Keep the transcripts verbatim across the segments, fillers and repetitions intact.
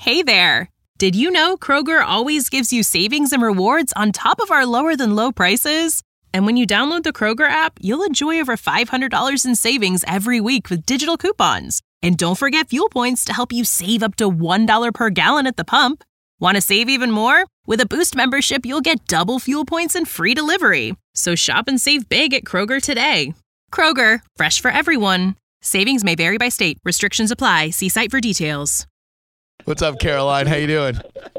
Hey there! Did you know Kroger always gives you savings and rewards on top of our lower-than-low prices? And when you download the Kroger app, you'll enjoy over five hundred dollars in savings every week with digital coupons. And don't forget fuel points to help you save up to one dollar per gallon at the pump. Want to save even more? With a Boost membership, you'll get double fuel points and free delivery. So shop and save big at Kroger today. Kroger, fresh for everyone. Savings may vary by state. Restrictions apply. See site for details. What's up, Caroline? How you doing?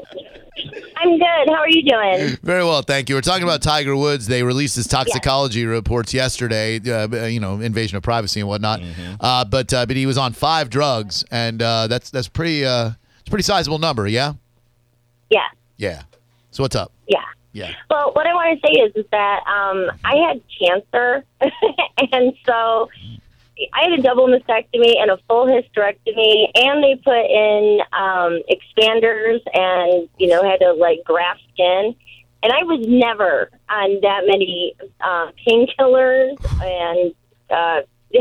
I'm good. How are you doing? Very well, thank you. We're talking about Tiger Woods. They released his toxicology yes. reports yesterday, uh, you know, invasion of privacy and whatnot. Mm-hmm. Uh, but uh, but he was on five drugs, and uh, that's that's pretty uh, it's a pretty sizable number, yeah? Yeah. Yeah. So what's up? Yeah. Yeah. Well, what I want to say is, is that um, I had cancer, and so I had a double mastectomy and a full hysterectomy, and they put in um, expanders and, you know, had to, like, graft skin. And I was never on that many uh, painkillers and uh,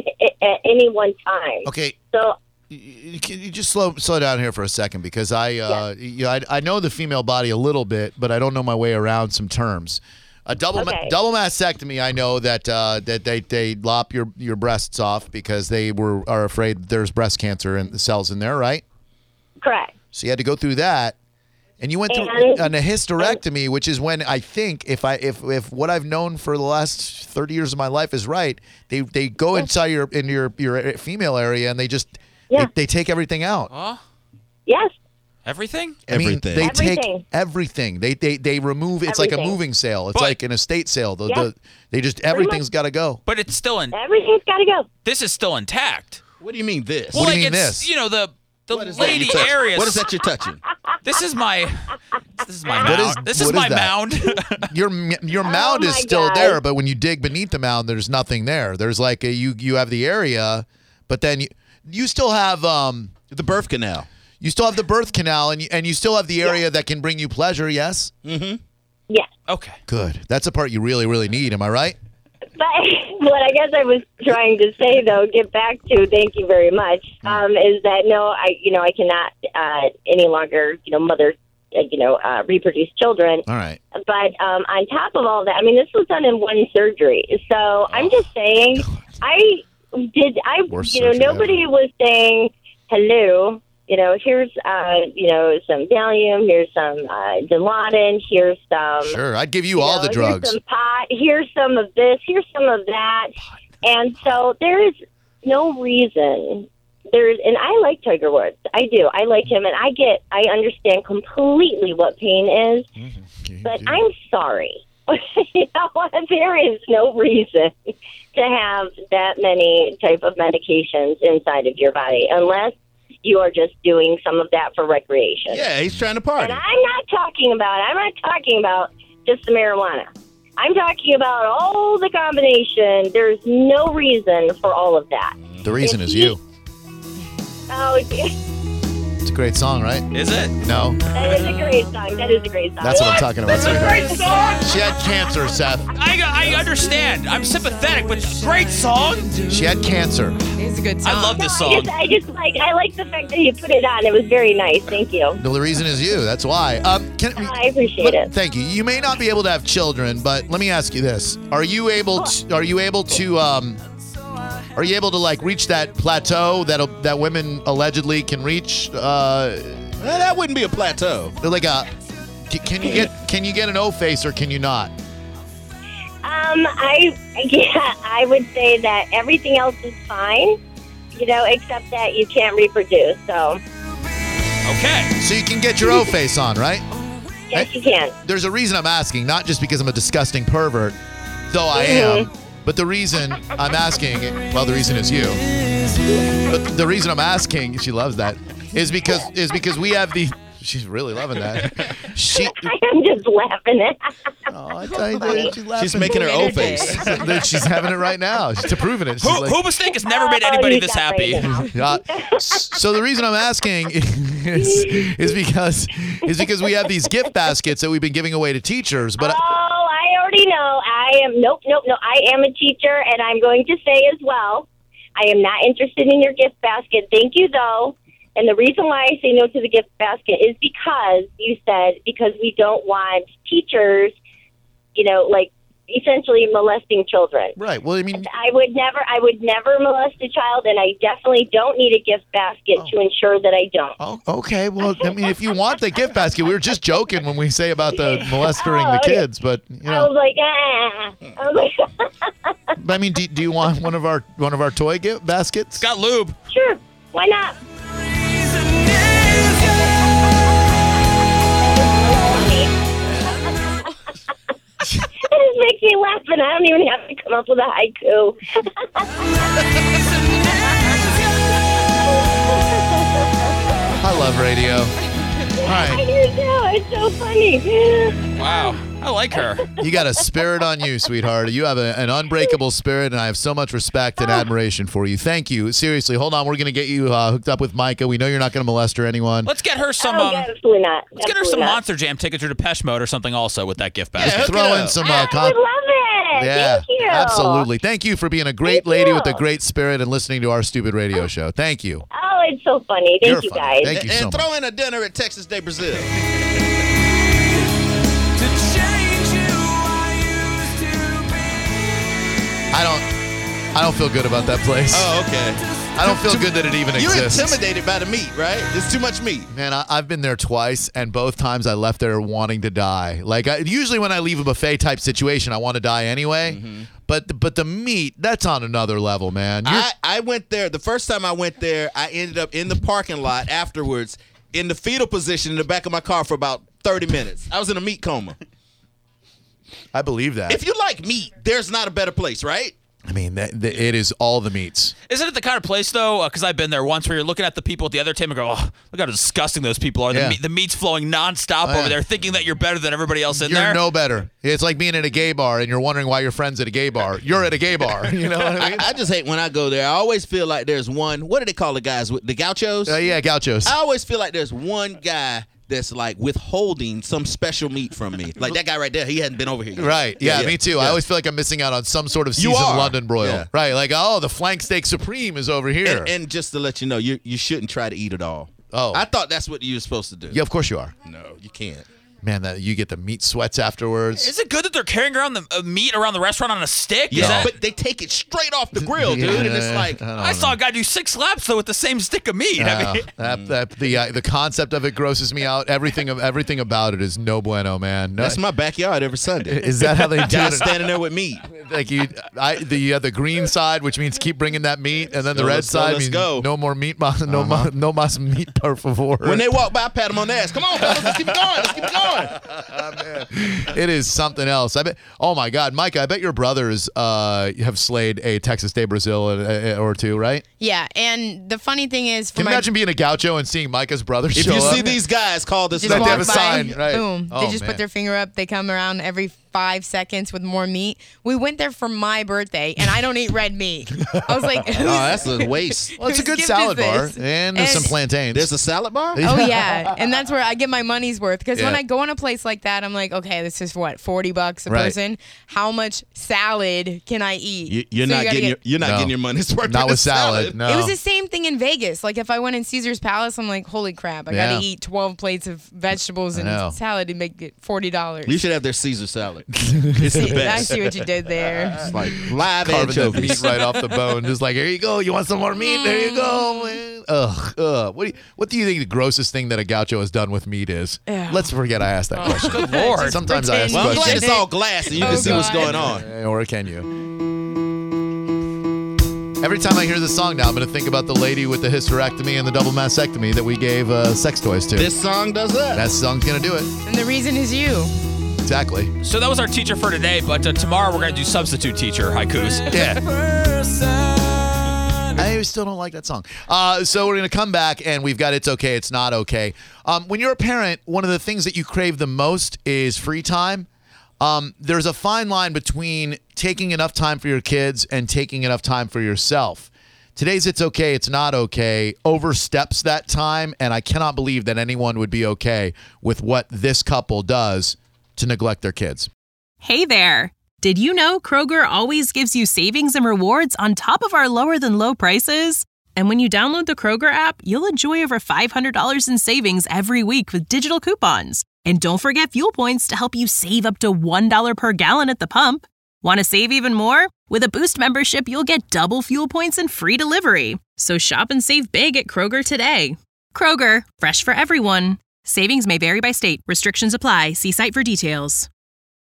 at any one time. Okay. So can you just slow slow down here for a second, because I, uh, yeah. you know, I I know the female body a little bit, but I don't know my way around some terms. A double okay. ma- double mastectomy, I know that uh, that they they lop your, your breasts off because they were are afraid there's breast cancer in the cells in there, right? Correct. So you had to go through that, and you went and, through an, a hysterectomy, which is when I think if I if if what I've known for the last thirty years of my life is right, they they go inside your in your your female area and they just yeah. they, they take everything out. Huh? Yes. Everything? I mean, everything. they everything. take everything. They they they remove. It's everything. like a moving sale. It's but, like an estate sale. The, yeah. the, they just everything's got to go. But it's still in. Everything's got to go. This is still intact. What do you mean this? What well, do you like mean it's, this? You know the the What is that lady you're touching? areas. What is that you're touching? This is my. This is my What mound. is- this is what my is that? mound. Your your mound Oh is my still God. there, but when you dig beneath the mound, there's nothing there. There's like a, you you have the area, but then you you still have um The birth canal. you still have the birth canal, and you, and you still have the area that can bring you pleasure. Yes. Mm-hmm. Yes. Okay. Good. That's a part you really really need. Am I right? But what I guess I was trying to say, though, get back to, thank you very much, um, is that, no, I, you know, I cannot uh, any longer, you know, mother, uh, you know, uh, reproduce children. All right. But um, on top of all that, I mean, this was done in one surgery. So oh, I'm just saying, God. I did, I, Worst you know, surgery nobody ever. was saying, hello, you know, here's, uh, you know, some Valium, here's some uh, Dilaudid, here's some. Sure, I'd give you, You all know, the drugs. Here's some pot. Here's some of this. Here's some of that. And so there is no reason. There's, and I like Tiger Woods. I do. I like him, and I get. I understand completely what pain is. Mm-hmm. But I'm sorry. You know what? There is no reason to have that many type of medications inside of your body, unless you are just doing some of that for recreation. Yeah, he's trying to party. And I'm not talking about, I'm not talking about just the marijuana. I'm talking about all the combination. There's no reason for all of that. The reason If is he- you. Oh, dear. It's a great song, right? Is it? No. That is a great song. That is a great song. That's what I'm talking about. It's a great song. She had cancer, Seth. I I understand. I'm sympathetic, but great song. She had cancer. It's a good song. I love No, this I song. just, I just like, I like the fact that you put it on. It was very nice. Thank you. No, the reason is you. That's why. Um, can, I appreciate let- it. Thank you. You may not be able to have children, but let me ask you this: Are you able? To, are you able to? Um, are you able to like reach that plateau that that women allegedly can reach? Uh, Well, that wouldn't be a plateau. like a. Can, can you get? Can you get an O face or can you not? Um, I, yeah, I would say that everything else is fine, you know, except that you can't reproduce. So, Okay. So you can get your O face on, right? yes, you can. There's a reason I'm asking, not just because I'm a disgusting pervert, though I am, but the reason I'm asking, well, the reason is you. But the reason I'm asking, she loves that, is because is because we have the. She's really loving that. She. I'm just laughing at Oh, I tell you, dude, she's laughing. She's making her O face. She's having it right now. She's approving it. She's Who, like, who mistake has never made Oh, anybody you this got happy? right now. Yeah. So the reason I'm asking is, is because is because we have these gift baskets that we've been giving away to teachers. But Oh, I already know. I am, nope, nope, no. I am a teacher, and I'm going to say as well, I am not interested in your gift basket. Thank you, though. And the reason why I say no to the gift basket is because you said, because we don't want teachers, you know, like essentially molesting children. Right. Well, I mean, I would never, I would never molest a child, and I definitely don't need a gift basket Oh. to ensure that I don't. oh, okay. Well, I mean, if you want the gift basket, we were just joking when we say about the molestering the Oh, okay. kids, but you I know, was like, ah. I was like, but I mean, do, do you want one of our one of our toy gift baskets? It's got lube. sure, why not? It just makes me laugh, and I don't even have to come up with a haiku. I love radio. All I right, do too. It's so funny. Wow. I like her. you got a spirit on you, sweetheart. You have a, an unbreakable spirit, and I have so much respect and admiration for you. Thank you. Seriously, hold on. We're going to get you uh, hooked up with Micah. We know you're not going to molest her anyone. Let's get her some. Oh, Um, absolutely not. let's get her Absolutely some not. Monster Jam tickets or Depeche Mode or something also with that gift Yeah, basket. hook Throw it in up. some. I Uh, would con- love it. yeah, Thank you. absolutely. Thank you for being a great Thank lady you. with a great spirit and listening to our stupid radio show. Thank you. Oh, it's so funny. Thank You're you, funny. guys. Thank you And so much. throw in a dinner at Texas Day Brazil. I don't. I don't feel good about that place. Oh, okay. I don't feel good that it even You exists. intimidated by the meat, right? There's too much meat. Man, I, I've been there twice, and both times I left there wanting to die. Like I, usually when I leave a buffet type situation, I want to die anyway. Mm-hmm. But but the meat, that's on another level, man. You're- I, I went there. The first time I went there, I ended up in the parking lot afterwards in the fetal position in the back of my car for about thirty minutes. I was in a meat coma. I believe that. If you like meat, there's not a better place, right? I mean, that, that, it is all the meats. Isn't it the kind of place, though, because I've been there once, where you're looking at the people at the other table and go, oh, look how disgusting those people are. Yeah. The, meat, the meat's flowing nonstop Oh, yeah. over there, thinking that you're better than everybody else in You're there. no better. It's like being at a gay bar and you're wondering why your friend's at a gay bar. You're at a gay bar. You know what I mean? I just hate when I go there. I always feel like there's one. What do they call the guys? with The gauchos? Uh, yeah, gauchos. I always feel like there's one guy that's like withholding some special meat from me. Like that guy right there, he hadn't been over here yet. Right. Yeah, me too. I yeah. always feel like I'm missing out on some sort of You seasoned are. London broil. Yeah. Right. Like, oh, the flank steak supreme is over here. And, and just to let you know, you you shouldn't try to eat it all. Oh. I thought that's what you were supposed to do. yeah, of course you are. No, you can't. Man, that you get the meat sweats afterwards. Is it good that they're carrying around the uh, meat around the restaurant on a stick? Is Yeah, that- but they take it straight off the grill, dude, and it's like, I don't I know. saw a guy do six laps though with the same stick of meat. I Uh, mean, that, that the uh, the concept of it grosses me out. Everything of everything about it is no bueno, man. No, that's my backyard every Sunday. is that how they do Guys it? standing there with meat. Like you, I the you have the green side, which means keep bringing that meat, and then the go, red let's go, side let's means go. no more meat, mas, no ma, no mas meat, por favor. When they walk by, I pat them on the ass. Come on, fellas, let's keep it going. Let's keep it going. It is something else. I bet. Oh my God, Micah, I bet your brothers uh, have slayed a Texas Day Brazil uh, or two, right? Yeah, and the funny thing is, for Can you my imagine being a gaucho and seeing Micah's brothers If show you up? see these guys, call this just Like they number. walk have a by, sign, right. boom, Oh, they just man. put their finger up. They come around every five seconds with more meat. We went there for my birthday, and I don't eat red meat. I was like, Oh, that's a waste. Well, it's a whose good gift salad is bar this? and, And- some plantains. There's a salad bar? Oh yeah, and that's where I get my money's worth. Because when Yeah. I go in a place like that, I'm like, okay, this is what forty bucks a Right. person. How much salad can I eat? You, you're So not you gotta getting your, get- you're not No. getting your money's worth. Not with with the salad. No. It was the same thing in Vegas. Like if I went in Caesar's Palace, I'm like, holy crap, I Yeah. gotta eat twelve plates of vegetables I know. and salad to make it forty dollars. You should have their Caesar salad. It's the I best. see what you did there. It's like live Carving the anchovies. meat right off the bone. Just like, here you go. You want some more meat? There you go, man. Ugh, ugh. What do you, what do you think the grossest thing that a gaucho has done with meat is? Ew. Let's forget I asked that question. good lord. Sometimes I ask pretend Well, I'm you glad questions. it's all glass and you can Oh, see what's God. going on. Eh, Or can you? Every time I hear this song now, I'm going to think about the lady with the hysterectomy and the double mastectomy that we gave uh, sex toys to. This song does that. that song's going to do it. And the reason is you. Exactly. so that was our teacher for today, but uh, tomorrow we're going to do substitute teacher haikus. Yeah. I still don't like that song. Uh, so we're going to come back, and we've got It's Okay, It's Not Okay. Um, when you're a parent, one of the things that you crave the most is free time. Um, there's a fine line between taking enough time for your kids and taking enough time for yourself. Today's It's Okay, It's Not Okay oversteps that time, and I cannot believe that anyone would be okay with what this couple does to neglect their kids. Hey there! Did you know Kroger always gives you savings and rewards on top of our lower than low prices? And when you download the Kroger app, you'll enjoy over five hundred dollars in savings every week with digital coupons. And don't forget fuel points to help you save up to one dollar per gallon at the pump. Want to save even more? With a Boost membership, you'll get double fuel points and free delivery. So shop and save big at Kroger today. Kroger, fresh for everyone. Savings may vary by state. Restrictions apply. See site for details.